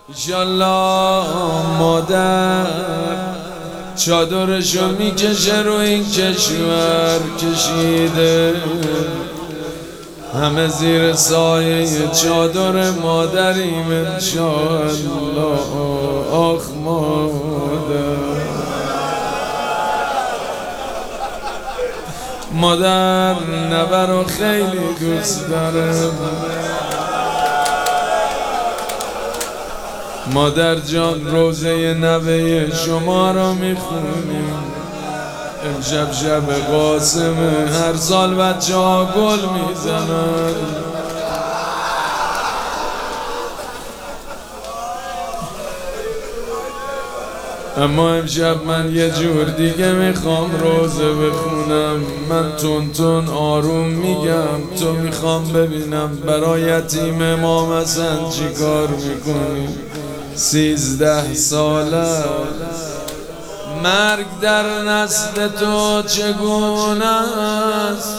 ایشالله مادر چادرشو میکشه رو این کشور کشیده، همه زیر سایه چادر مادریم انشالله. آخ مادر نوه رو خیلی دوست داره. مادر جان روزه نوه شما رو میخونیم، امشب شب قاسمه، هر سال بچه ها گل میزنن. اما امشب من یه جور دیگه میخوام روزه بخونم. من تون آروم میگم، تو میخوام ببینم برای یتیم امام حسن چی کار میکنی. 13 ساله مرگ در نسل تو چگونه است؟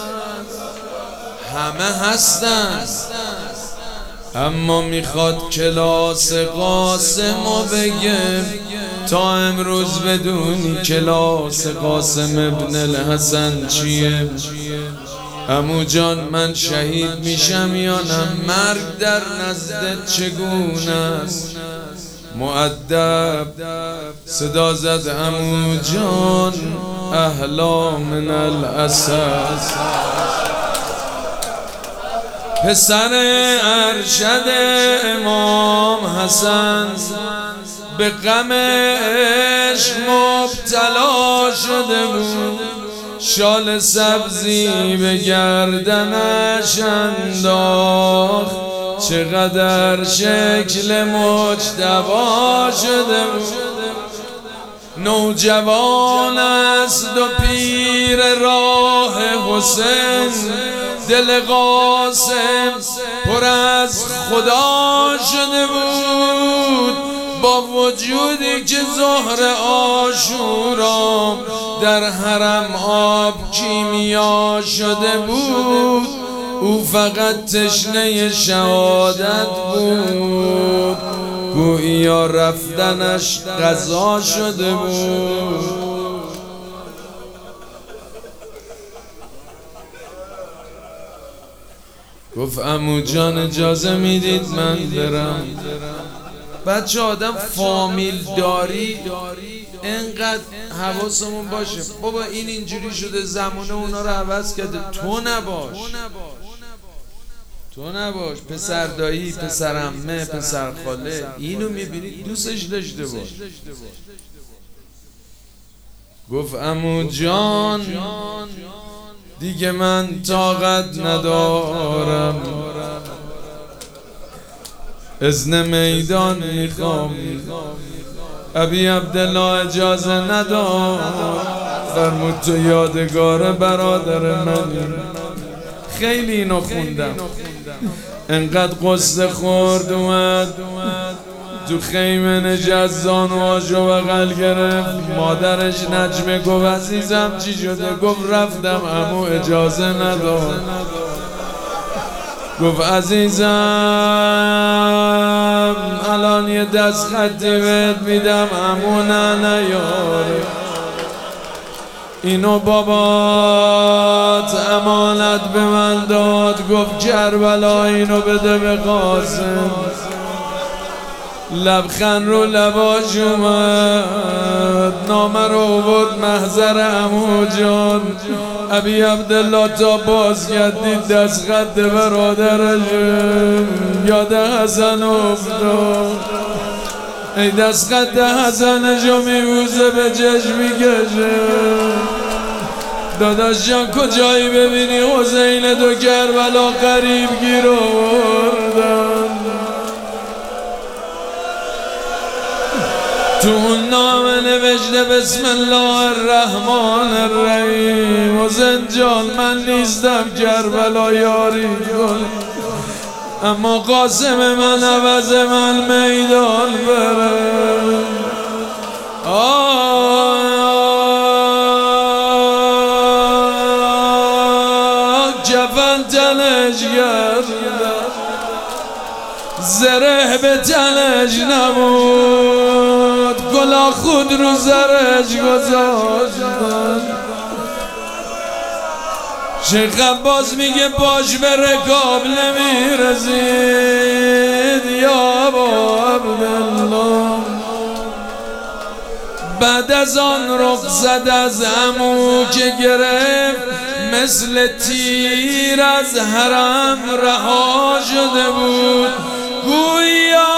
همه هستن اما میخواد کلاس قاسمو بگه تا امروز بدونی کلاس قاسم ابن الحسن چیه. عمو جان من شهید میشم یا نه؟ مرگ در نزدت چگونه است؟ مؤدب صدا زد عمو جان اهلا من الاساس. پسر ارشد امام حسن به غم عشق مبتلا شده بود، شال سبزی به گردنش انداخت، چقدر شکل مجتبی شده بود. نوجوان است و پیر راه حسین، دل قاسم پر از خدا شده بود. با وجودی که ظهر عاشورا در حرم آب کیمیا شده بود، او فقط تشنه شهادت بود، گویا رفتنش قضا شده بود. گفت عمو جان اجازه میدید من برم؟ بچه آدم فامیل داری انقدر حواسمون باشه. بابا این اینجوری شده، زمانه اونا رو عوض کرده، تو نباش. پسر دایی، پسر عمه، پسر خاله، اینو میبینی دوستش داشته باش. گفت عمو جان دیگه من طاقت ندارم، اذن میدان میخوام. ابی عبدالله اجازه نداد، فرمود تو یادگار برادر من. خیلی اینو خوندم، انقدر قصه خورد اومد تو خیمه نشست، زانوهاشو بغل گرفت. مادرش نجمه گفت عزیزم چی شده؟ گفت رفتم عمو اجازه نداد. گفت عزیزم الان یه دست خطی بهت میدم، عمو نه یاره، اینو بابات امانت به من داد. گفت کربلا اینو بده به قاسم. لبخند رو لباش اومد، نامه رو آورد محضر عمو جان. ابی عبدالله تا باز گردید دست خط برادرش، یاد حسن افتاد. ای دست خط حسنشو میبوزه به چشم میکشه. داداش جان کجایی ببینی حسین تو کربلا قریب گیر آوردن. تو اون نامه نوشته بسم الله الرحمن الرحیم. حسین جان من نیستم کربلا یاری کن، اما قاسم من عوض من میدان بره. کفن تنش گردم، زره به تنش نبود، گلا خود رو زرش گذاشتن. شیخ عباس میگه باش به رکاب نمیرسید یا با عبدالله. بعد از آن رخصت از عمو که گرفت، مثل تیر از حرم رها شده بود. گویا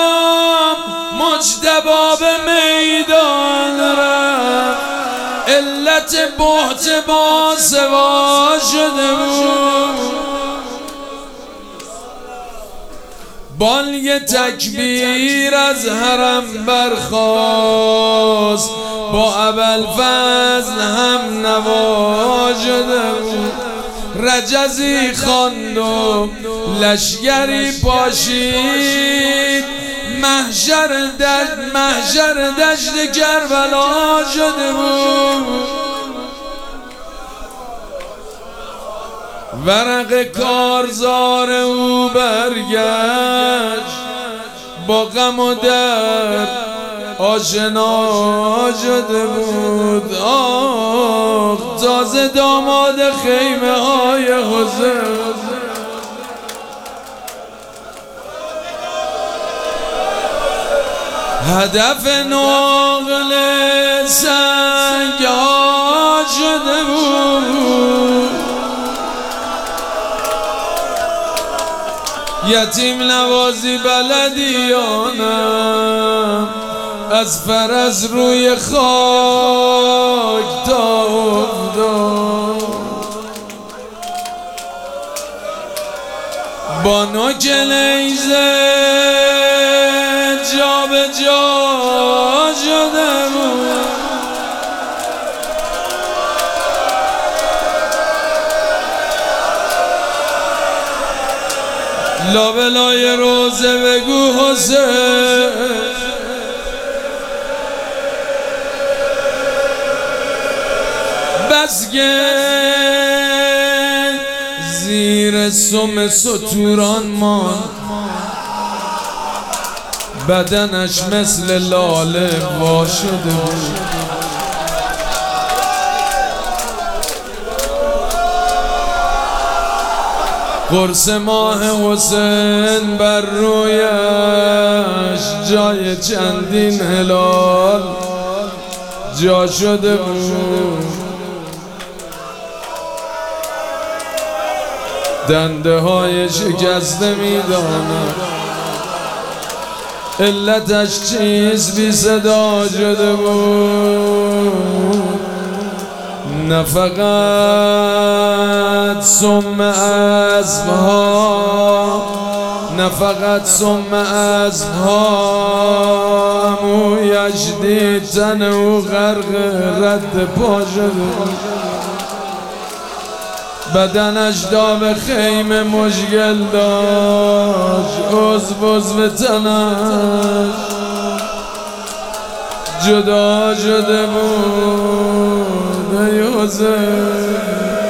مجتبی به میدان رفت، علت بهت با سوا شده بود. بالگ تکبیر از حرم برخاست، با ابوالفضل هم نوا شده بود. رجزی خواند و لشگری پاشید، محشر دشت کربلا شده بود. ورق کارزار او برگشت، با غم و درد آشنا شده بود. آخ تازه داماد خیمه های حسین، هدف نقل سنگ ها شده بود. یتیم نوازی بلدیانم، از فرس روی خاک تا افتاد. با نوک نیزه جا به جا شده بود. لابلای روزه بگو حسین، بس که زیر سم ستوران ماند، بدنش مثل لاله وا شده بود. قرص ماه حسین بر رویش جای چندین هلال جا شده بود. دنده های شکسته میداند علتش چیز بی صدا شده بود. نه فقط سم اسبها، نه فقط سم اسبها، مویش دید تن او غرق رد پا شده، بدنش داغ خیمه مشکل داشت، عضو تنش جدا شده بود. ای حسین